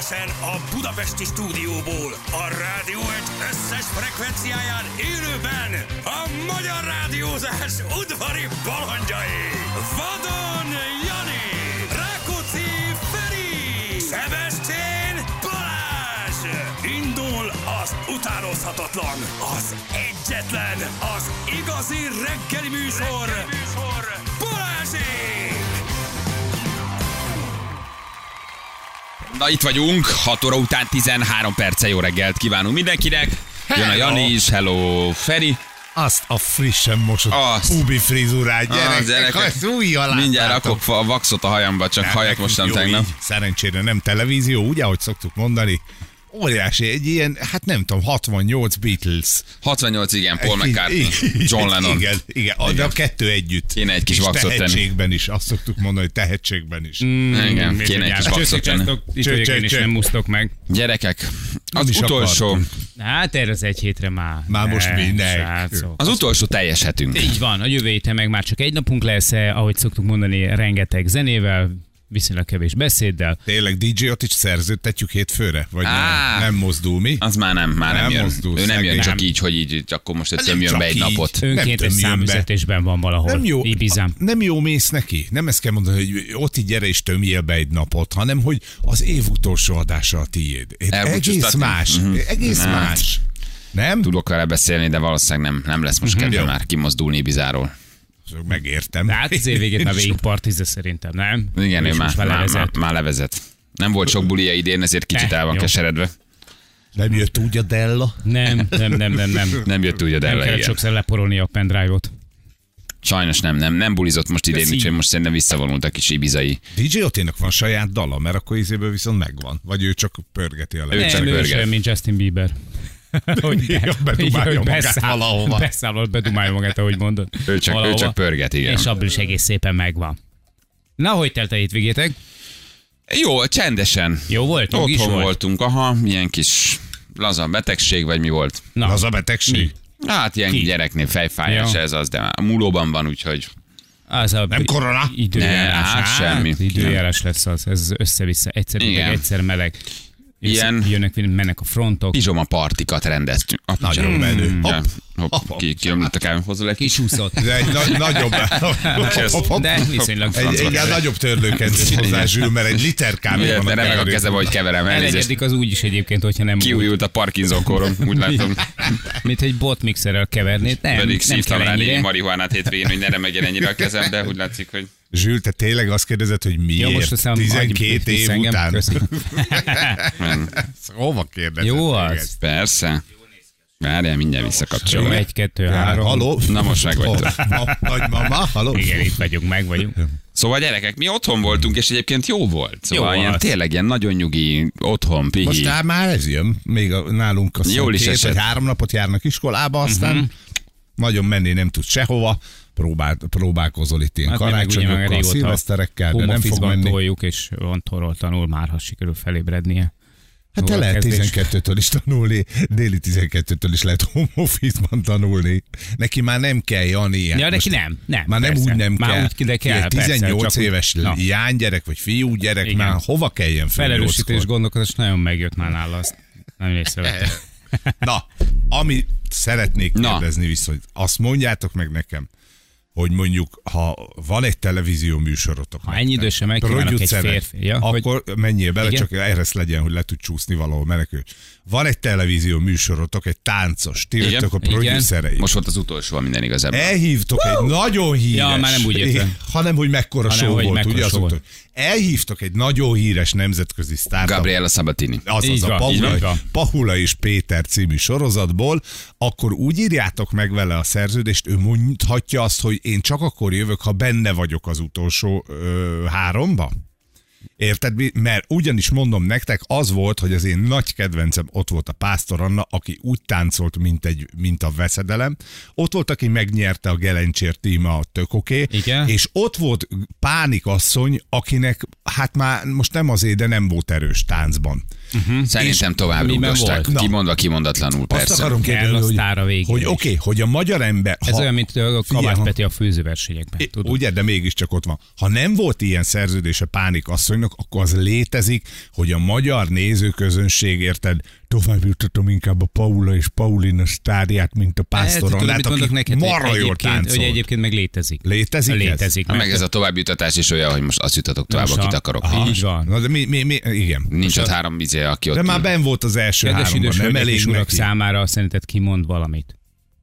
Élőben a budapesti stúdióból, a rádió egy összes frekvenciáján élőben a magyar rádiózás udvari balandjai. Vadon Jani, Rákóczi Feri, Szebestén Balázs. Indul az utánozhatatlan, az egyetlen, az igazi reggeli műsor, Balázsék! Na itt vagyunk, 6 óra után 13 perce, jó reggelt kívánunk mindenkinek. Jön a Jani is, hello Feri. Azt a frissen mosott pubi frizurát, gyerekek, mindjárt rakok a vaxot a hajamba, csak hajat mostam tegnap. Szerencsére nem televízió, ugye, ahogy szoktuk mondani. Óriási, egy ilyen, hát nem tudom, 68 Beatles. 68, igen, Paul McCartney, John Lennon. Igen, de a kettő együtt. Kéne egy kis vaxot tenni. Tehetségben is, azt szoktuk mondani, hogy tehetségben is. Igen, kéne egy kis vaxot tenni. Itt vagyok én is, nem úsztok meg. Gyerekek, az utolsó... Hát erre az egy hétre már. Már most minek. Az utolsó teljes hetünk. Így van, a jövő héten meg már csak egy napunk lesz, ahogy szoktuk mondani, rengeteg zenével, viszonylag kevés beszéddel. Tényleg DJ-ot is szerződtetjük hétfőre? Vagy nem mozdul mi? Az már nem jön. Mozdul, ő nem jön csak nem. így, hogy így, akkor most tömjön be egy napot. Önkéntes számüzetésben van valahol. Nem jó, Ibizán. nem jó mész neki. Nem ezt kell mondani, hogy ott így gyere és tömjél be egy napot, hanem hogy az év utolsó adása a tiéd. Egész más. Egész más. Nem? Tudok vele beszélni, de valószínűleg nem lesz most kedve már kimozdulni Ibizáról. Megértem. De hát az év végét már végigpartizza szerintem, nem? Igen, ő már levezet. Nem volt sok bulia idén, ezért kicsit el van keseredve. Nem jött úgy a Della? Nem. Nem jött úgy a Della, nem kellett sokszor leporolni a pendrive-ot. Sajnos nem bulizott most idén, úgyhogy most szerintem visszavonult a kis ibizai. DJ Oténak van saját dala, mert akkor izéből viszont megvan. Vagy ő csak pörgeti a Ő csak Nem, ő pörget. sem, mint Justin Bieber. Bedumálja magát valahova. Beszállott, bedumálja magát, ahogy mondod. Ő csak pörget, igen. És abból is egész szépen megvan. Na, hogy telt a hétvégétek? Jó, csendesen. Jó volt? Otthon voltunk, milyen kis laza betegség, vagy mi volt? Na, Az a betegség? Hát ilyen gyereknél fejfájás ez az, de már a múlóban van, úgyhogy... az a Nem korona? Időjárás. Ne, hát semmi. Időjárás lesz az, ez össze-vissza, egyszer hideg, egyszer meleg. Jönnek, mennek a frontok. Pizsoma partikat rendeztünk. Nagyon menő. Kiömlött a kávéhozó egy kis Kisúszott. De egy nagyobb... De viszonylag Egy nagyobb törlőkedés hozzá, Zsül, mert egy liter kávé van. De remeg a kezem, hogy keverem. elengedik az úgy is egyébként, hogyha nem Kiújult a Parkinson korom, úgy látom. mint egy botmixerrel kevernéd. Pedig Nem szívtam kell rá négy ennyire. marihuánát hétvégén, hogy ne remegjen ennyire a kezem, de úgy látszik, hogy... Zsül, te tényleg azt kérdezed, hogy miért? most aztán 12 év engem, után? köszi. Hova kérdezed? Jó téged? az. Persze. Várjál, mindjárt Jó, visszakapcsolom. 1, 2, 3. Haló? Na most meg vagytok. Nagymama, haló? Igen, itt vagyunk, meg vagyunk. Szóval gyerekek, mi otthon voltunk, és egyébként jó volt. Szóval Jó ilyen, volt. tényleg ilyen nagyon nyugi, otthon, pihi. Most már ez jön. Még nálunk azt Jól is 2 esett. vagy 3 napot járnak iskolába, aztán nagyon menni nem tud sehova. Próbálkozol itt ilyen Hát mi meg ugye már karácsonyokkal, régóta szilveszterekkel, de nem fog home-office-ban menni. toljuk, és otthonról tanul már, ha sikerül felébrednie. Hát te lehet 12-től is tanulni, déli 12-től is lehet home office-ban tanulni. Neki már nem kell, Jani. Hát Ja, neki most nem. Már nem persze. úgy nem már kell. Úgy, de kell, Ilyen 18 persze, éves lánygyerek, vagy fiúgyerek, Igen. már hova kelljen fel? Felelősítés gondolkodás nagyon megjött már nála, azt nem észrevettem. Na, amit szeretnék kérdezni viszont, azt mondjátok meg nekem, hogy mondjuk, ha van egy televízió műsorotok. Ha ennyi idő sem megkívánok egy férfi. Ja, akkor menjél bele, igen? csak erre legyen, hogy le tud csúszni valahol menekül. Van egy televízió műsorotok, egy táncos, ti vagytok a producerei. Most volt az utolsó, minden igazából. Elhívtok egy nagyon híres, Ja, már nem úgy értem. hanem hogy mekkora Hanem, show hogy volt, mekkora ugye? show Azt volt. elhívtok egy nagyon híres nemzetközi sztárt. Gabriella Sabatini. Azaz Így a van, így Pahula, van. Pahula és Péter című sorozatból, akkor úgy írjátok meg vele a szerződést, ő mondhatja azt, hogy én csak akkor jövök, ha benne vagyok az utolsó 3-ba? Érted? Mert ugyanis mondom nektek, az volt, hogy az én nagy kedvencem, ott volt a Pásztor Anna, aki úgy táncolt, mint a veszedelem. Ott volt, aki megnyerte a Gelencsér tíma, a tök oké. Igen. És ott volt Pánik asszony, akinek hát már most nem azért, de nem volt erős táncban. Szerintem tovább miben rúgdosták. volt? Kimondva kimondatlanul, Azt persze. akarom kérdezni, Elhoztára végig hogy is. oké, hogy a magyar ember... Ez olyan, mint a Figyelj, Kovács Peti a főzőversenyekben. Tudod? ugye, de mégiscsak ott van. Ha nem volt ilyen szerződés a Pánik asszonynak, akkor az létezik, hogy a magyar nézőközönség, érted, tovább jutatom inkább a Paula és Paulina sztárját, mint a Pásztor Annát, aki marha jól táncol. Hogy egyébként meg létezik. Létezik ez? Létezik. Meg ez a továbbjutatás is olyan, hogy most azt jutatok tovább, Most akit a- akarok. Aha. Így van. Na, de igen. Nincs ott 3 vizé, aki ott... De már benn volt az első Kedves háromban, idős nem hölgyek és elég urak neki. számára szerinted kimond valamit?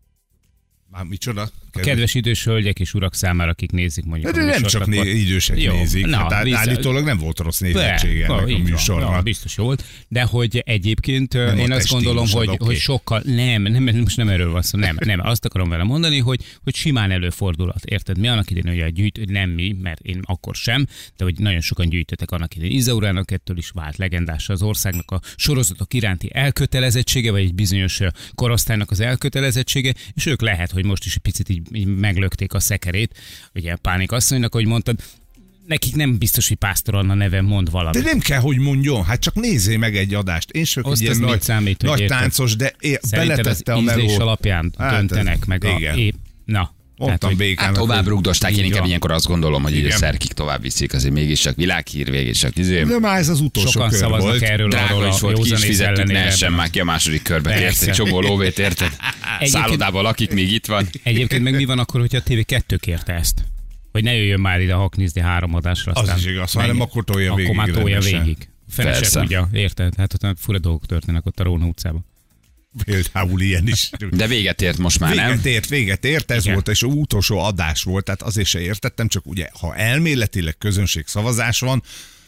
Már micsoda? Kedves idős hölgyek és urak számára, akik nézik mondjuk De a nem műsort, csak akkor- idősek Jó, nézik. na, Hát vissza- állítólag nem volt rossz nézettsége ennek a így van, műsornak. biztos jó volt, de hogy egyébként Nem én a azt te gondolom, stílusod, hogy, oké. hogy sokkal, most nem erről van szó, nem, azt akarom vele mondani, hogy simán előfordulhat, érted? Mi annak idején, hogy a gyűjt, nem mi, mert én akkor sem, de hogy nagyon sokan gyűjtöttek annak idején. Izaurának ettől is vált legendása az országnak a sorozatok iránti elkötelezettsége, vagy egy bizonyos korosztálynak az elkötelezettsége, és ők lehet, hogy most is egy picit így meglökték a szekerét, ugye Pánik asszonynak, hogy mondtad, nekik nem biztos, hogy Pásztor Anna neven mond valamit. De nem kell, hogy mondjon, hát csak nézzél meg egy adást. Én sem Azt egy ilyen az mit nagy, számít, hogy nagy érted? táncos, de Szerinted az beletette a ízlés melót. alapján Hát döntenek ez- meg igen. Na, tehát, Mondtam hogy békának, Hát tovább hogy- rúgdosták, én Így inkább van. ilyenkor azt gondolom, hogy így a Igen. szerkik tovább viszik, azért mégiscsak világhír végig csak De már ez az utolsó sokan kör szavaznak volt. erről Drága arról is a volt, ki is józanész fizettük, ne ellenére. essen már ki a második körbe. Persze. Érted? Csomó lóvét, érted? Egyébként- Szállodában lakik, még itt van. Egyébként meg mi van akkor, hogyha a TV2 kérte ezt? Hogy ne jöjjön már ide Haknizni 3 adásra. Az aztán is igaz, menj. hanem akkor tolja Akkor végig már tolja rendesen. végig. Fene se Persze. tudja, érted? Hát ott fura dolgok történnek ott a Róna utcában. Például ilyen is. De véget ért most már, nem? Véget ért, ez Igen. volt, és utolsó adás volt, tehát azért se értettem, csak ugye, ha elméletileg közönségszavazás van,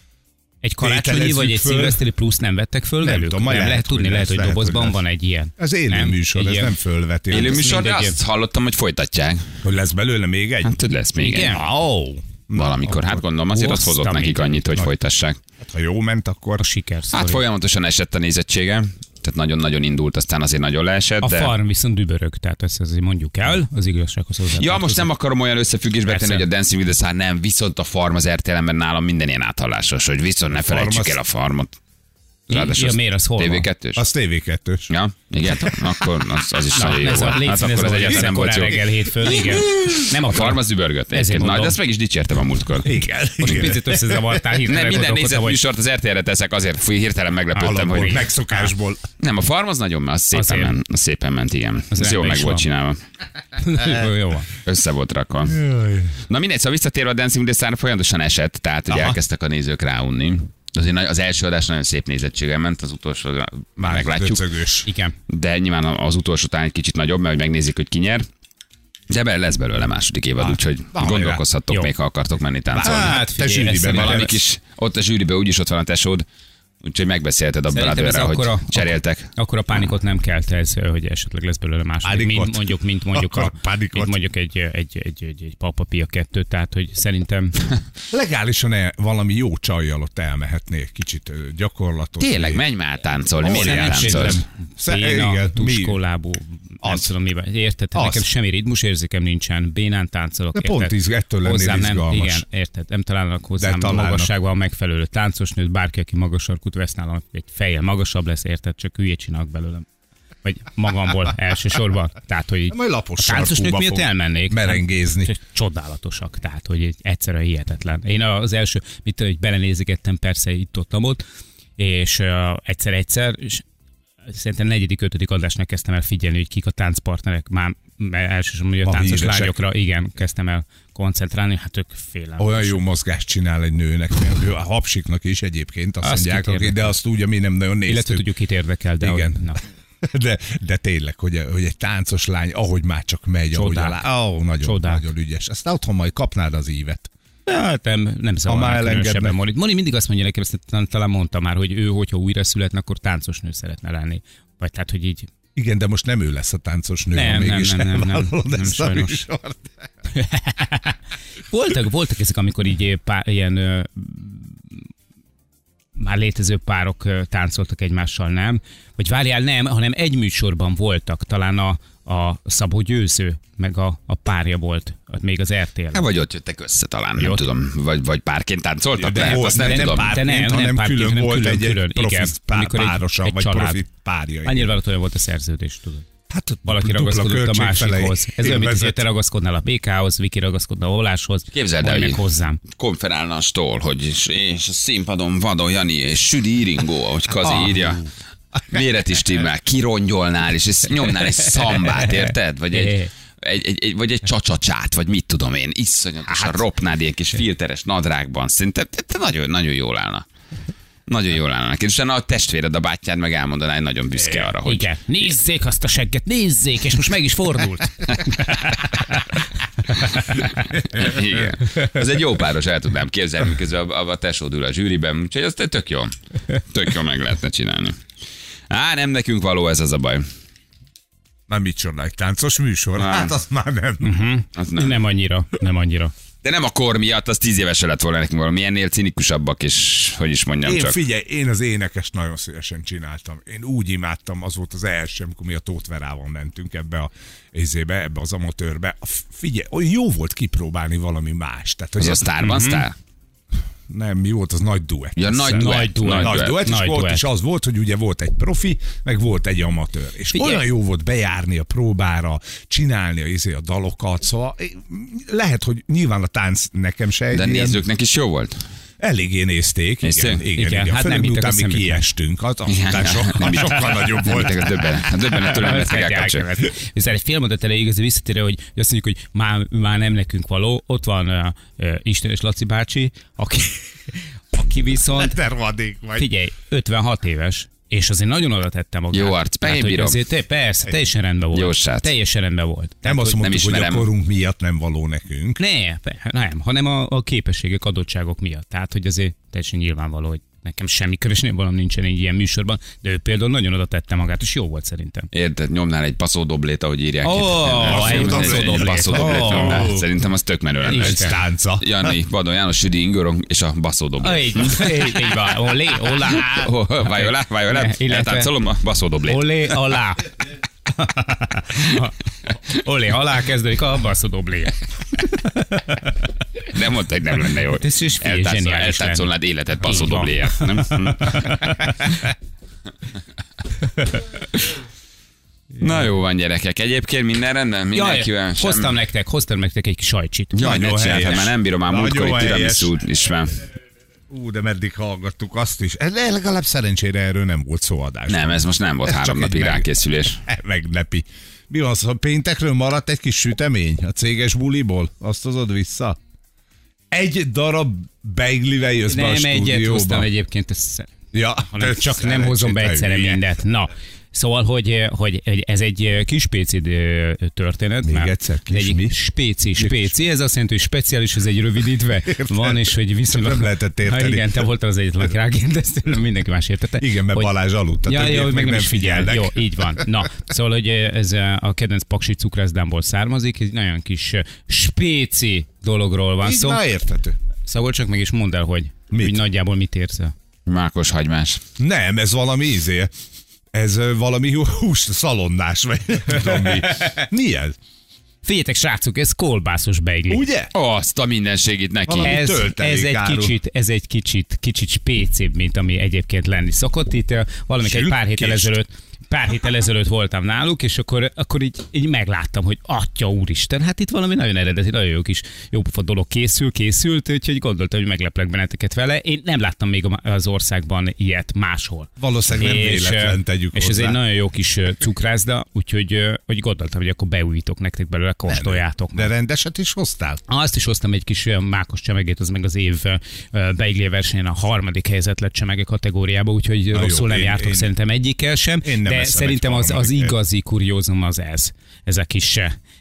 Egy karácsonyi Tételezzük vagy egy föl. szilveszteri plusz nem vettek föl Nem velük? tudom, majd nem lehet, lehet tudni, hogy lehet, lesz, hogy lehet, dobozban hogy van lesz. egy ilyen. ez élő Nem? műsor, Egy ez ilyen- nem fölveti. Élő Ez műsor, de mindegy. azt hallottam, hogy folytatják. Hogy lesz belőle még egy? Hát, hogy lesz még Igen? egy. Valamikor, hát gondolom, azért az hozott Hoztam nekik így. annyit, hogy folytassák. Hát, ha jó ment, akkor... A siker Hát folyamatosan esett a nézettsége, tehát nagyon-nagyon indult, aztán azért nagyon leesett, A de... farm viszont dübörög, tehát ezt azért mondjuk el, az igazsághoz hozzá. Ja, most nem akarom olyan összefüggésbe Persze. tenni, hogy a Dancing with the Stars nem, viszont a farm az RTL-en nálam minden ilyen áthallásos, hogy viszont ne felejtsük az- el a farmot. Ja, miért az hol van? TV2-s? Az TV2-s. Ja, igen, akkor az is nagyon jó Ez a volt. légy Hát színes, akkor az ez egyáltalán nem volt korán jó. reggel hétfőn, igen. Nem A akarom. farm az übörgött. Ezért egyébként. Na, mondom. de ezt meg is dicsértem a múltkor. Igen. Most igen. picit összezavartál hirtelen. Nem, minden gondolkodtam, hogy nézetműsort az RTL-re teszek, azért hirtelen meglepődtem, Alapból, hogy... megszokásból. Nem, a farm az nagyon, az szépen, Azért. ment, az szépen ment, igen. Az Ez jól rendben meg is volt van. csinálva. Jó van. Össze volt rakva. Na mindegy, szóval visszatérve a Dancing with the Stars folyamatosan esett, tehát hogy Aha. elkezdtek a nézők ráunni. Azért az első adás nagyon szép nézettséggel ment, az utolsó már meglátjuk. Döcögős. Igen. De nyilván az utolsó talán egy kicsit nagyobb, mert hogy megnézik, hogy ki nyer. De lesz belőle második évad, úgyhogy hajrá. gondolkozhattok Jó. még, ha akartok menni táncolni. Hát, te zsűriben ezt vagy. Valamik is, ott a zsűriben úgyis ott van a tesód, úgyhogy megbeszélted a Szerintem ez brotherrel, hogy akkora- cseréltek. Akkor a pánikot nem kelt ez, hogy esetleg lesz belőle második. Pánikot? Mint mondjuk, Akkor pánikot. mint mondjuk egy papapia 2, tehát hogy szerintem Legálisan valami jó csajjal ott elmehetnél, kicsit gyakorlatot. Tényleg, menj már táncolni, miért nem táncolsz? béna, igen, tuskólábú, nem Az. tudom miben. Érted? Az. Nekem semmi ritmusérzékem nincsen, bénán táncolok. De pont ettől lennél hozzám nem, izgalmas. igen, érted? Nem találnak hozzám találnak. magasságban megfelelő táncosnőt, bárki, aki magas sarkút vesz nálam, egy fejjel magasabb lesz, érted? Csak hülyét csinálok belőlem. Vagy magamból elsősorban. Tehát, hogy így Majd lapos a táncosnők sarkúba miatt fog elmennék. merengézni. Hát, csodálatosak, tehát, hogy így egyszerűen hihetetlen. Én az első, mit tudom, hogy belenézegettem persze itt-ott, és egyszer, és szerintem 4.-5. adásnál kezdtem el figyelni, hogy kik a táncpartnerek, már elsősorban a A táncos híresek. lányokra, igen, kezdtem el koncentrálni, hát ők félelmetes. Olyan jó mozgást csinál egy nőnek, a hapsiknak is egyébként, azt Azt mondják, kit érdekel. de azt ugye mi nem nagyon Illetve néztük. tudjuk, kit érdekel, de Igen. Hogy, na. De tényleg, hogy egy táncos lány, ahogy már csak megy, Csodák. nagyon, Csodák. nagyon ügyes. Aztán otthon majd kapnád az ívet. Hát nem zavarnak már különösebben elengednek. Monit. Moni mindig azt mondja nekem, ezt talán mondta már, hogy ő, hogyha újra születne, akkor táncosnő szeretne lenni. Vagy tehát, hogy így Igen, de most nem ő lesz a táncos nő, Nem, ha mégis nem, elvállalod nem, ezt a sajnos. műsort. voltak ezek, amikor így ilyen már létező párok táncoltak egymással, nem? Vagy várjál, nem, hanem egy műsorban voltak, talán a Szabó Győző, meg a párja volt, még az RTL. Hát vagy ott jöttek össze talán, nem tudom. Vagy párként táncoltak, De lehet, volt, azt nem nem tudom. párként, hanem külön volt egy profi amikor párosa, vagy profi párja. Hát nyilván volt a szerződés, tudod. Hát Valaki dupla ragaszkodott a másikhoz. Ez olyan, mint élvezet. hogy te ragaszkodnál a BK-hoz, Viki ragaszkodna a Voláshoz, Képzeld el, vagy meg hogy hozzám. konferálna a stól, hogy és a színpadon Vadon Jani és Südi Iringó, ahogy Kazi írja. Véret is timmel, kirongyolnál, és nyomnál egy szambát, érted? Vagy egy csacsacsát, vagy mit tudom én, iszonyatosan ropnád ilyen kis filteres nadrágban. Szerintem nagyon, nagyon jól állna. Nagyon jól állnak. És utána a testvéred, a bátyád meg elmondaná, hogy nagyon büszke arra, hogy... Igen, nézzék azt a segget, nézzék, és most meg is fordult. Igen. Ez egy jó páros, el tudnám képzelni, miközben a tesód ül a zsűriben, úgyhogy azt tök jó. Tök jó meg lehetne csinálni. Nem nekünk való ez az a baj. Na micsoda, egy táncos műsor? Nem. Hát az már nem. Az Nem annyira. De nem a kor miatt, az 10 évesen lett volna nekünk valami ennél cinikusabbak, és hogy is mondjam csak. Figyelj, én az énekest nagyon szívesen csináltam. Én úgy imádtam, az volt az első, amikor mi a Tóth Verával mentünk ebbe az amatőrbe. Figyelj, olyan jó volt kipróbálni valami más. Tehát, Az a Sztárban Sztár? Nem, mi volt az nagy duett? Ja, nagy duett. És volt is az volt, hogy ugye volt egy profi, meg volt egy amatőr. És Figyelj. olyan jó volt bejárni a próbára, csinálni a dalokat, szóval lehet, hogy nyilván a tánc nekem se egy De ilyen- nézőknek is jó volt. Eléggé nézték, igen. Igen, hát Főleg nem hittek után a mi szemüknek. kiestünk, azután sokkal nagyobb volt. A döbbenetől nem lettek elkapcsolni. Viszont egy fél mondat elejé igazi visszatérő, hogy azt mondjuk, hogy már nem nekünk való. Ott van Isten és Laci bácsi, aki viszont, Tervadék vagy. figyelj, 56 éves, és azért nagyon oda tette magát. Jó arc, Tehát, én hogy bírom. azért persze, teljesen rendben volt. Jó srác. Teljesen rendben volt. Nem azt mondtuk, hogy a ismerem. korunk miatt nem való nekünk. Nem, hanem a képességek, adottságok miatt. Tehát, hogy azért teljesen nyilvánvaló, hogy nekem semmi keresni valam nincsen egy ilyen műsorban, de ő például nagyon oda tette magát, és jó volt szerintem. Érted, nyomnál egy passzódoblét, ahogy írják. Egy passzódoblét Ó. nyomnál. Szerintem az tök menő lenne. Egy tánca. Jani, Vadon János, Südi Ingor és a basszódoblét. Így van, olé, olá. Vajolá, eltáncolom a basszódoblét. Olé, alá. Olé, alá kezdődik a basszodoblé. Nem mondta, hogy nem lenne jó. Ez is zseniális Eltáncolnád életed Így basszódobléját. Na jó van, gyerekek. Egyébként minden rendben? Mindenkivel? Hoztam nektek egy kis sajcsit. Jaj, ne Nagyon csináltad, helyes. már nem bírom, már Nagyon múltkor itt helyes. tiramisu is van. De meddig hallgattuk azt is. Legalább szerencsére erről nem volt szó adásban. Nem, ez most nem volt Ez 3 csak napig egy rákészülés. Meglepi. Mi van, ha péntekről maradt egy kis sütemény a céges buliból? Azt hozod vissza? Egy darab beiglivel jössz be a Nem stúdióba. egyet hoztam egyébként, Ja, hanem csak nem hozom be egyszerre mindet. Na, szóval, hogy ez egy kis spéci történet. Még már egyszer, kis mi? Spéci, ez azt jelenti, hogy speciális, ez egy rövidítve van, és hogy viszonylag... Nem lehetett érteni. Ha igen, te voltál az egyetlen, aki rákérdeztél, mindenki más értette. Igen, mert hogy- Balázs aludt. Ja, jó, meg nem is figyelnek. Jó, figyelnek. így van. Na, szóval, hogy ez a kedvenc paksi cukrászdámból származik, egy nagyon kis spéci dologról van Így szó. már érthető. Szóval csak meg is mondd el, hogy nagyjából mit érzel. Mákos hagymás. Nem, ez valami Ez valami hús szalonnás, vagy nem tudom mi. Mi ez? Figyeljetek, srácok, ez kolbászos beigli. Ugye? Azt a mindenségit neki. Valami töltelékáru. Ez egy kicsit spécibb, mint ami egyébként lenni szokott. Itt valamikor egy pár héttel ezelőtt voltam náluk, és akkor így megláttam, hogy atya úristen, hát itt valami nagyon eredeti, nagyon jó kis jópofa dolog készült, úgyhogy gondoltam, hogy megleplek benneteket vele. Én nem láttam még az országban ilyet máshol. Valószínűleg nem véletlen tegyük és ez hozzá. egy nagyon jó kis cukrászda, úgyhogy hogy gondoltam, hogy akkor beújítok nektek belőle, kóstoljátok. De rendeset is hoztál? Azt is hoztam egy kis mákos csemegét, az meg az év beigli versenyen a 3. helyzet lett csemege kategóriába, úgyhogy rosszul nem jártok szerintem egyikkel sem. Én nem de eszem szerintem egy az harmadik igazi kuriózum az ez. Ez a kis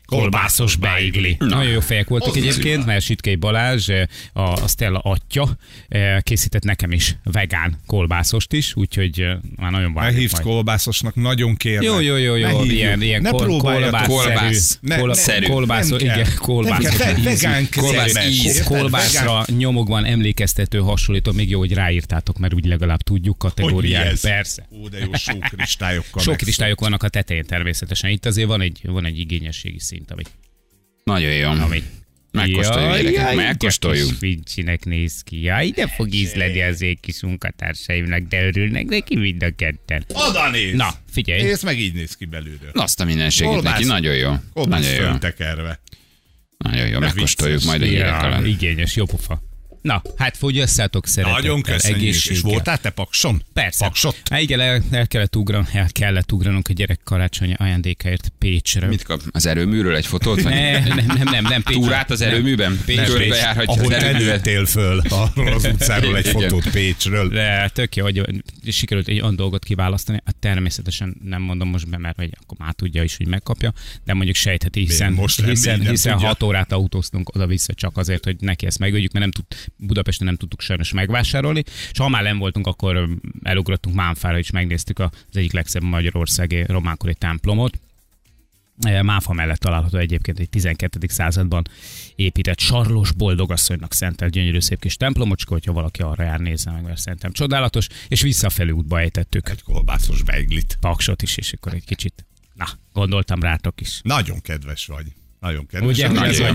kolbászos beigli. Nagyon jó fejek voltak egyébként, mert Sütkei Balázs, a Stella atya készített nekem is vegán kolbászost is, úgyhogy már nagyon Ne várjuk hívd majd. kolbászosnak, nagyon kérlek. Jó, ilyen Ne próbáljatok. kolbászos, igen, kolbászos. Vegán Kolbászra nyomokban emlékeztető hasonlító, még jó, hogy ráírtátok, mert úgy legalább tudjuk kategóriát. Persze. Ó, de jó, sókristályokkal. Sókristályok vannak a tetején természetesen. Itt azért van egy igényességi szint, Nagyon jó. Megkóstoljuk, gyerekek, megkóstoljuk. Fincsinek néz ki. Jaj, de fog ízleni az én kis munkatársaimnak, de örülnek neki mind a ketten. Oda néz! Na, figyelj. Ez meg így néz ki belülről. Azt a mindenségét neki, nagyon jó. Kolbász Nagyon jó. föntekerve. Nagyon jó, megkóstoljuk vicces. majd a hírek alatt. Igényes, jó pofa. Na, hát fogyaszátok szeretettel. Nagyon köszönjük. És Egészséggel. voltál te Pakson? Persze. Paksot? Hát igen, el kellett ugranunk a gyerek karácsony ajándékáért Pécsre. Mit kap? Az erőműről egy fotót? Vagy? Nem. Pécs. Túrát az erőműben? Körbe járhatja az Ahol erőművet. előttél föl arról az utcáról egy Igen. fotót Pécsről. De tök jó, hogy sikerült egy olyan dolgot kiválasztani. Hát természetesen nem mondom most be, mert akkor már tudja is, hogy megkapja, de mondjuk sejtheti, hiszen 6 órát autóztunk oda-vissza csak azért, hogy neki ezt megöljük, mert Budapesten nem tudtuk sajnos megvásárolni, és ha már nem voltunk, akkor elugrottunk Mánfára, és megnéztük az egyik legszebb magyarországi románkorai templomot. Máfa mellett található egyébként egy 12. században épített Sarlós boldogasszonynak szentelt gyönyörű szép kis templomocska, hogyha valaki arra jár, nézze meg, mert szerintem csodálatos, és visszafelé útba ejtettük Egy kolbászos beiglit. Paksot is, és akkor egy kicsit, gondoltam rátok is. Nagyon kedves vagy. Nagyon kedves. Ugye?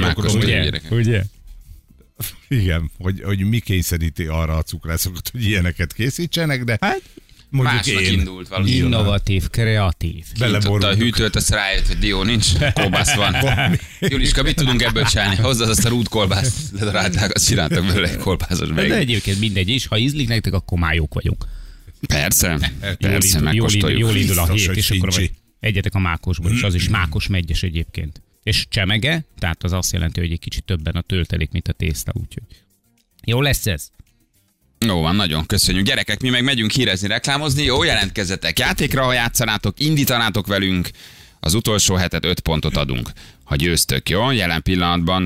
Ugye? Igen, hogy mi kényszeríti arra a cukrászokat, hogy ilyeneket készítsenek, de hát mondjuk Másnak én. indult valami. Innovatív, kreatív. Kintotta a hűtőt, azt rájött, hogy dió nincs, kolbász van. Juliska, mit tudunk ebből csinálni? Hozzad azt a rúdkolbászt, ledarálták, azt csináltak belőle egy kolbászos De beiglit. egyébként mindegy is, ha ízlik nektek, akkor már jók vagyunk. Persze, megkóstoljuk. Jól indul a Biztos, hét, hogy és akkor fincsi. egyetek a mákosból, és az is mákos megyes egyébként. És csemege, tehát az azt jelenti, hogy egy kicsit többen a töltelék, mint a tészta, úgyhogy jó lesz ez. Jó van, nagyon köszönjük. Gyerekek, mi meg megyünk hírezni, reklámozni. Jó, jelentkezzetek játékra, ha játszanátok, indítanátok velünk. Az utolsó hetet 5 pontot adunk, ha győztök, jó? Jelen pillanatban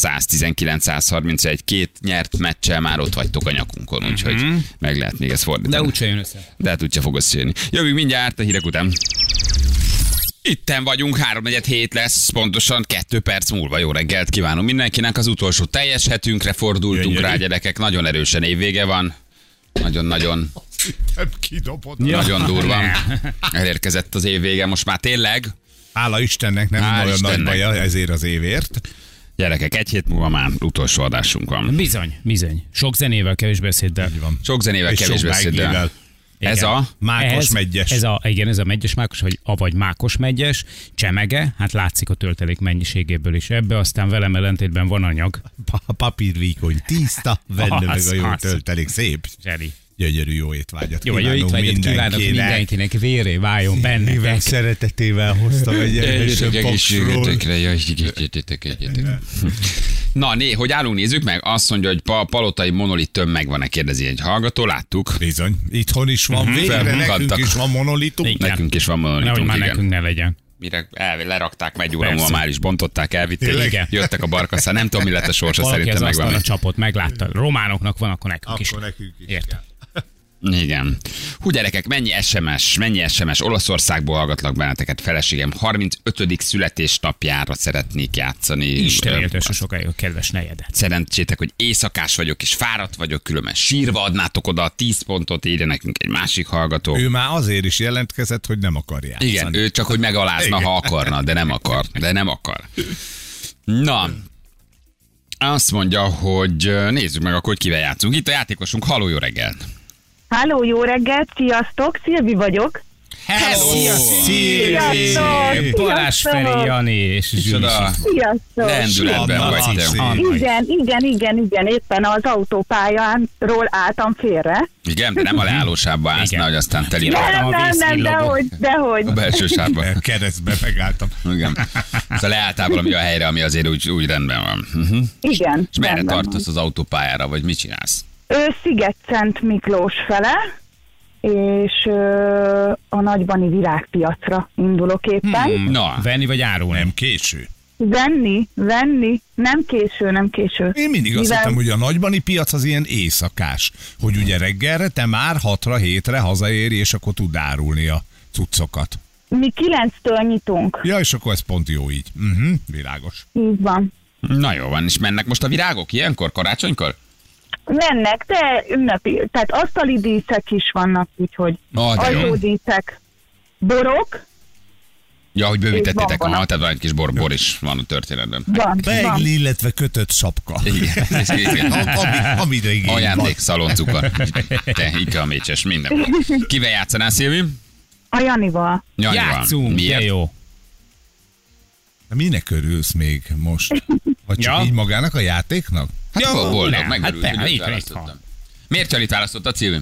119-131 két nyert meccsel már ott vagytok a nyakunkon, úgyhogy meg lehet még ezt fordítani. De úgyse jön össze. De hát úgyse fog összejönni. Jövünk mindjárt a hírek után. Itten vagyunk, 3-4 lesz, pontosan 2 perc múlva. Jó reggelt kívánunk mindenkinek. Az utolsó teljes hetünkre fordultunk Gyönyörű. rá, gyerekek. Nagyon erősen évvége van. Nagyon Kidobott. nagyon durva. Elérkezett az évvége, most már tényleg. Hála Istennek, nem Hál' olyan Istennek. nagy baja ezért az évért. Gyerekek, 1 hét múlva már utolsó adásunk van. Bizony. Sok zenével, kevés beszéddel. Így van. Sok zenével, És kevés sok beszéddel. beiglivel. Ez Igen. a... Mákos megyes. Ez a megyes mákos, vagy mákos megyes, csemege, hát látszik a töltelék mennyiségéből is. Ebbe aztán velem ellentétben van anyag. Papírvíkony, tiszta, venne meg a jó Az. töltelék. Szép. Zseni. Gyönyörű jó étvágyat Jó, jó kívánunk étvágyat kívánok mindenkinek, véré váljon Mivel bennetek. szeretetével hoztam egy erősebb Paksról. Na, hogy állunk, nézzük meg. Azt mondja, hogy palotai monolit tömeg van-e, kérdezi egy hallgató. Láttuk. Bizony, itthon is van, végre nekünk felmutattak. is van monolitunk. Igen. Nekünk is van Nehogy monolitunk, már igen. nekünk ne legyen. Mire lerakták, egy óra múlva Persze. már is bontották, elvitték. Tényleg? Jöttek a barkaszán. Nem tudom, mi lett a sorsa, Valaki az szerintem megvan. asztalra csapott, meglátta. Románoknak van, akkor nekünk is. Akkor nekünk is. Értem. Igen. Hú, gyerekek, mennyi SMS, Olaszországból hallgatlak benneteket, feleségem 35. születésnapjára szeretnék játszani. Isten éltesse sokáig a kedves nejedet. Szerencsétek, hogy éjszakás vagyok és fáradt vagyok, különben sírva adnátok oda a 10 pontot, írja nekünk egy másik hallgató. Ő már azért is jelentkezett, hogy nem akar játszani. Igen, ő csak hogy megalázna, ha akarna, de nem akar. Na, azt mondja, hogy nézzük meg akkor, hogy kivel játszunk. Itt a játékosunk, halló, jó reggelt! Háló, jó reggelt, sziasztok, Szilvi vagyok. Hello! Sziasztok! Balázs Feri, Jani és Zsuzsi. Micsoda Sziasztok! lendületben Anna, vagy te. Laci. Igen, éppen az autópályánról álltam félre. Igen, de nem a leállósávba állsz, Igen. hogy aztán teli Igen. Nem, dehogy. a belső sávba. Keresztbe megálltam. Igen. Szóval leálltál valami a helyre, ami azért úgy rendben van. Igen. És merre rendben tartasz az autópályára, vagy mit csinálsz? van. Sziget-Szent Miklós fele, és a nagybani virágpiacra indulok éppen. Na, Venni vagy árulni? Nem késő. Venni, nem késő. Én mindig azt hittem, hogy a nagybani piac az ilyen éjszakás, hogy ugye reggelre te már 6-ra, 7-re hazaéri, és akkor tud árulni a cuccokat. Mi 9-től nyitunk. Ja, és akkor ez pont jó így. Világos. Így van. Na jó van, és mennek most a virágok ilyenkor, karácsonykor? Mennek, de ünnepi, tehát asztali díszek is vannak, úgyhogy De jó. ajtódíszek, borok, Ja, hogy bővítettétek, És babona. tehát van egy kis bor is van a történetben. van. Beigli, illetve kötött sapka. Igen. Amire igény van. Ajándék, szaloncukor. Te, Ika, mécses, minden. Kivel játszanál, Szilvi? A Janival. Janival. Játszunk, de Miért? jó. Minek örülsz még most? Vagy csak Ja. így magának a játéknak? Hát Ja, boldog, nem, megörült, hát hogy itt őt van. választottam. Miért Jalit választottad, Szilvi?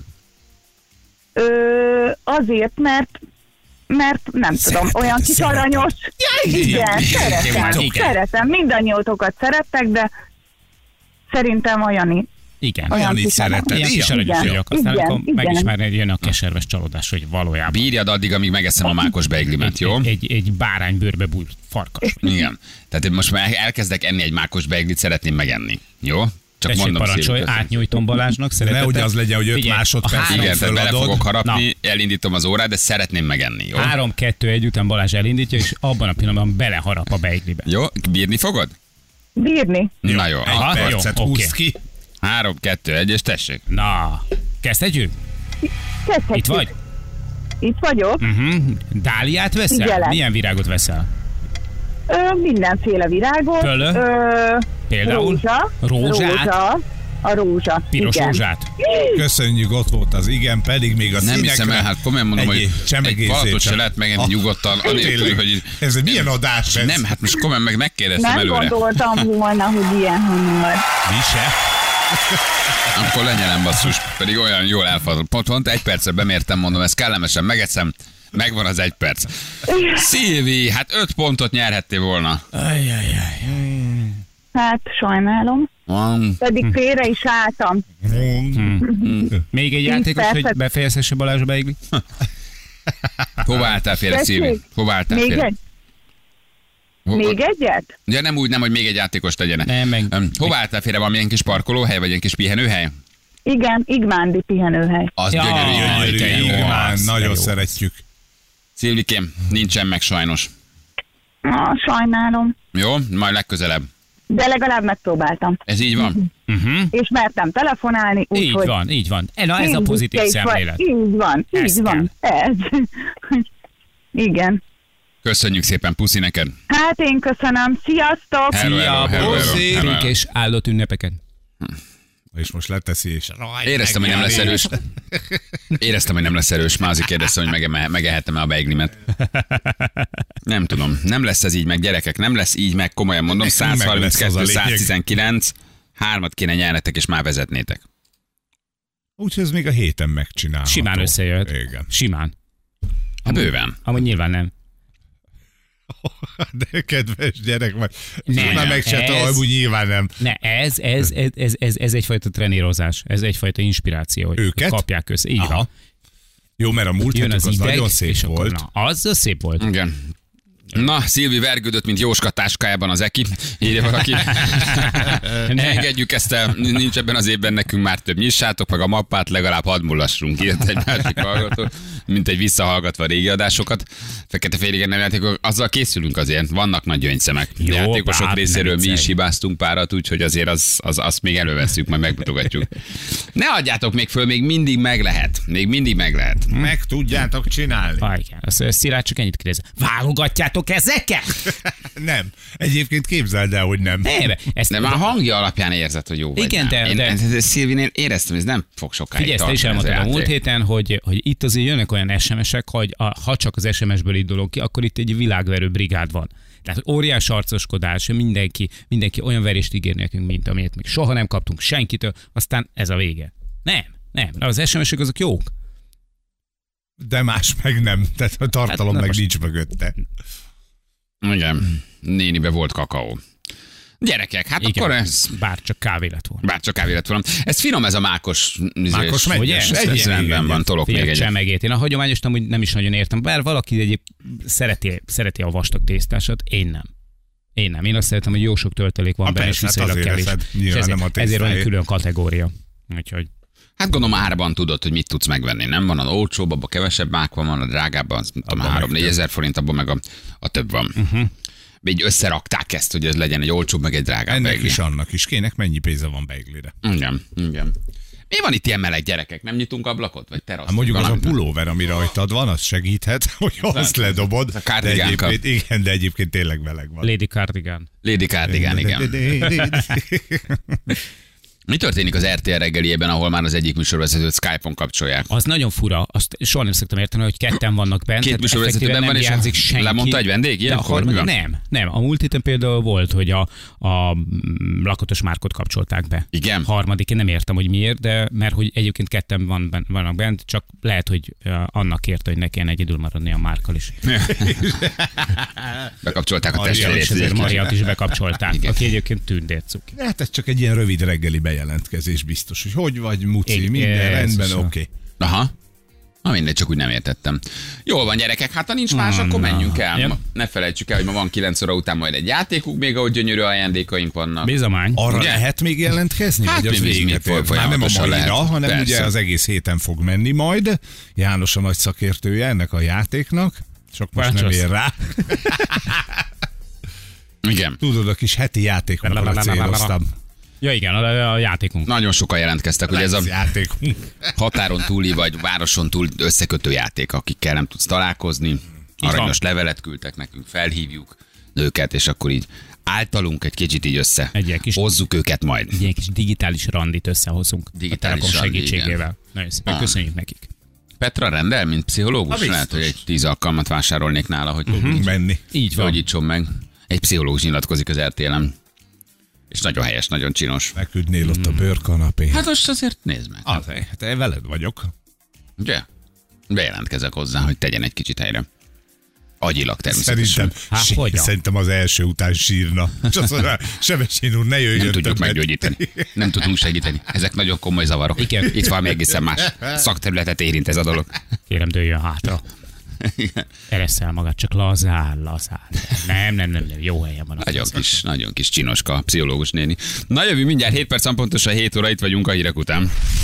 Azért, mert nem tudom, olyan kis szereted. aranyos. Igen, Igen. szeretem. Mindannyiótokat szerettek, de szerintem a Jani. Igen. Olyan Janit kis szereted. Ilyen kis Igen. aranyos Igen. vagyok, aztán Igen. akkor Igen. megismerni, jön a keserves csalódás, hogy valójában Bírjad addig, amíg megeszem a mákos beiglimet, jó? egy báránybőrbe bújt farkas vagy. Igen. Tehát én most már elkezdek enni egy mákos beiglit, szeretném megenni. Jó? Csak Tessék, mondom, parancsolj, Szilvi, átnyújtom Balázsnak, szeretettel. Nehogy az legyen, hogy 5 Figyelj, másodperc. a igen, tehát bele föladod. fogok harapni, elindítom az órát, de szeretném megenni, jó? 3-2-1 után Balázs elindítja, és abban a pillanatban beleharap a beiglibe. Jó? Bírni fogod? Bírni. Na jó. Egy Aha, Akkor percet jó, húzz oké. ki. 3, 2, 1, és tessék. Na, kezdhetjük? Kezdhetjük. Itt vagy? Itt vagyok. Dáliát veszel? Figyelek. Milyen virágot veszel? Mindenféle virágot. Föl? Például? Rózsát? A rózsa. Piros igen. rózsát? Köszönjük, ott volt az igen, pedig még a Nem színekre hiszem el, hát komolyan mondom, hogy egy palatot se lehet megenni nyugodtan, anélkül, hogy... Ez milyen adás ez? Nem, hát most komolyan megkérdeztem Nem előre. gondoltam volna, hogy ilyen hamar. Mi se? Akkor lenyelem, basszus, pedig olyan jól elfadom. Pont 1 percre bemértem, mondom, ezt kellemesen megeszem, megvan az 1 perc. Szilvi, hát 5 pontot nyerhettél volna. Hát sajnálom. Pedig félre is álltam. Még egy játékos, hogy percet. befejezhesse Balázs a beigli? Hova álltál félre, Tessék? Szilvi? Hova álltál Még félre? egy? Még egyet? Ja, nem úgy, nem, hogy még egy játékos tegyenek. Nem, meg- Hova álltál félre, valamilyen kis parkolóhely, vagy ilyen kis pihenőhely? Igen, Igmándi pihenőhely. Az Ja, gyönyörű. de jó. Igmán, az, de nagyon jó. szeretjük. Szilvikém, nincsen meg sajnos. Sajnálom. Jó, majd legközelebb. De legalább megpróbáltam. Ez így van? És mertem telefonálni, Így úgyhogy... van, így van. Na, ez a pozitív szemlélet. Így van, Ez így van. Ez. Igen. Köszönjük szépen, puszi neked. Hát én köszönöm. Sziasztok! Hello, hello, hello, hello, Puszi. hello, hello. És áldott ünnepeket. És most leteszi, és... Éreztem, hogy nem lesz erős. Éreztem, hogy nem lesz erős. Mázi kérdezte, hogy megehetem-e a beiglimet. Nem tudom. Nem lesz ez így meg, gyerekek. Nem lesz így meg, komolyan mondom. Nekünk meg lesz az a 132, lényeg. 119. 3-at kéne nyernetek, és már vezetnétek. Úgyhogy ez még a héten megcsinálható. Simán összejöhet. Igen. Simán. Hát bőven. Amúgy nyilván nem. De kedves gyerek vagy. Nem, Már megcsinálta, ez- hogy nyilván nem. Ne, ez egyfajta trenírozás, ez egyfajta inspiráció, hogy Őket? kapják össze. Így Aha. van. Jó, mert a múlt Jön hetek az az ideg, nagyon szép és akkor, volt. na, az szép volt. Igen. Na, Szilvi vergődött, mint Jóska táskájában az Eki. Írja valaki. Ne engedjük ezt el, nincs ebben az évben nekünk már több. Nyissátok meg a mappát, legalább hadd mullassunk. Írt egy másik hallgató, mint egy visszahallgatva a régi adásokat. Fekete-féligen nem játékok, azzal készülünk azért. Vannak nagy gyöngyszemek. Jó, Játékosok bár, részéről ne mi is viccelj. hibáztunk párat, úgyhogy azért azt még elővesszük, majd megmutogatjuk. Ne adjátok még föl, még mindig meg lehet. Még mindig meg lehet. Meg tudjátok csinálni. Igen, azt Szilárd csak ennyit kérdez. Válogatjátok ezeket? Nem. Egyébként képzeld el, hogy nem. Nem, ezt De már a hangja alapján érzed, hogy jó vagy. Igen, nem. de- Én Szilvinél éreztem, ez nem fog sokáig Figyelj, ezt te is tartani, ez elmondtad a múlt játék. héten, hogy itt azért jönnek olyan SMS-ek, hogy ha csak az SMS-ből indulok ki, akkor itt egy világverő brigád van. Tehát óriás arcoskodás, mindenki olyan verést ígér nekünk, mint amilyet még soha nem kaptunk senkitől, aztán ez a vége. Nem, az SMS-ek azok jók. De más meg nem. Tehát a tartalom Hát, na meg most- nincs mögötte. Igen, nénibe volt kakaó. Gyerekek, hát Igen, akkor ez... bár csak kávé lett volna. Bár csak kávé lett volna. Ez finom, ez a mákos... Mákos ugye? megyes. Ez Igen, rendben igen. van, tolok még Figyelj, egyet. csemegét. Én a hagyományost amúgy nem is nagyon értem, bár valaki szereti a vastag tésztásat, én nem. Én nem. Én azt szeretem, hogy jó sok töltelék van benne, és persze, hát viszonylag azért kevés. veszed, nyilván És nem a ezért van egy tésztáért. külön kategória. Úgyhogy Hát gondolom árban tudod, hogy mit tudsz megvenni, nem? Van az olcsóbb, abban kevesebb mák van, a drágábban, az, nem tudom, Abban 3-4 ezer forint, abban meg a több van. Így összerakták ezt, hogy ez legyen egy olcsóbb, meg egy drágább Ennek beigli. is, annak is. Kének mennyi pénze van beiglire? Igen. Mi van itt ilyen meleg gyerekek? Nem nyitunk ablakot? Vagy terasz? Hát mondjuk az a Valami- pulóver, ami rajtad van, az segíthet, hogy azt ledobod. a cardigánkkal. De egyébként tényleg meleg van. Lady Cardigan. Lady Cardigan, igen. Mi történik az RTL reggeliében, ahol már az egyik műsorvezetőt Skype-on kapcsolják? Az nagyon fura, azt soha nem szoktam érteni, hogy ketten vannak bent. Két tehát műsorvezető effektíven benn van, nem és hiányzik senki. lemondta egy vendég? De Ilyenkor mi van? Nem. A múlt héten például volt, hogy a Lakatos Márkot kapcsolták be. Igen? Harmadik, én nem értem, hogy miért, de mert hogy egyébként ketten vannak bent, csak lehet, hogy annak kérte, hogy ne kelljen egyedül maradni a Márkkal is. Bekapcsolták a Marian testvérét. És ezért Mariant is bekapcsolták, Igen. aki egyébként tündér cuki. Hát ez csak egy ilyen rövid reggeli bejelentkezés biztos, hogy vagy, Muci, Igen, minden rendben, Jézusom. oké. Aha. Na mindegy, csak úgy nem értettem. Jól van, gyerekek, hát ha nincs más, akkor menjünk el. Ja. Ne felejtsük el, hogy ma van 9 óra után majd egy játékuk, még ahogy gyönyörű ajándékaink vannak. Bizamány. Arra Ugye? lehet még jelentkezni? Hát vagy az mi véget ér? Már nem a folyamatosan maira, lehet. hanem Persze. ugye az egész héten fog menni majd. János a nagy szakértője ennek a játéknak. Csak most nem Bácsasz. ér rá. Igen. Tudod, a kis heti játékunkra céloztam. Ja igen, a játékunk. Nagyon sokan jelentkeztek, hogy ez a Lesz játékunk. határon túli vagy városon túl összekötő játék, akikkel nem tudsz találkozni. Aranyos levelet küldtek nekünk, felhívjuk őket, és akkor így általunk egy kicsit így össze. Egy ilyen kis- Hozzuk őket majd. Egy ilyen kis digitális randit összehozunk Digitális a Telekom randi, segítségével. Nagyon szépen köszönjük nekik. Petra rendel, mint pszichológus? biztos. Lehet, hogy egy 10 alkalmat vásárolnék nála, hogy Menni. Így van. gyógyítson meg. Egy pszichológus nyilatkozik az RTL-en. És nagyon helyes, nagyon csinos. Megküldnél ott a bőrkanapé. Hát most azért nézd meg. Hát én veled vagyok. Ugye? Bejelentkezek hozzá, hogy tegyen egy kicsit helyre. Agyilag természetesen. Szerintem az első után sírna. És azt mondja, Sebestyén úr, ne jöjjön Nem tudjuk többet. meggyógyítani. Nem tudunk segíteni. Ezek nagyon komoly zavarok. Igen. Itt valami egészen más szakterületet érint ez a dolog. Kérem, dőljön hátra. Ereszel magad, csak lazán. Nem, jó helyen van. Nagyon kis csinoska, pszichológus néni. Na jövő mindjárt 7 perc, pontosan 7 óra, itt vagyunk a hírek után.